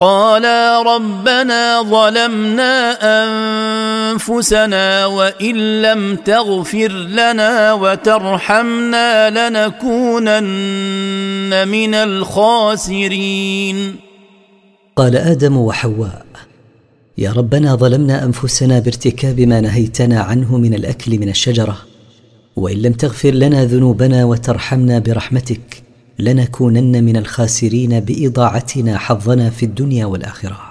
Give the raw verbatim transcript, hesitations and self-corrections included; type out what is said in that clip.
قالا ربنا ظلمنا أنفسنا وإن لم تغفر لنا وترحمنا لنكونن من الخاسرين. قال آدم وحواء: يا ربنا ظلمنا أنفسنا بارتكاب ما نهيتنا عنه من الأكل من الشجرة، وإن لم تغفر لنا ذنوبنا وترحمنا برحمتك لنكونن من الخاسرين بإضاعتنا حظنا في الدنيا والآخرة.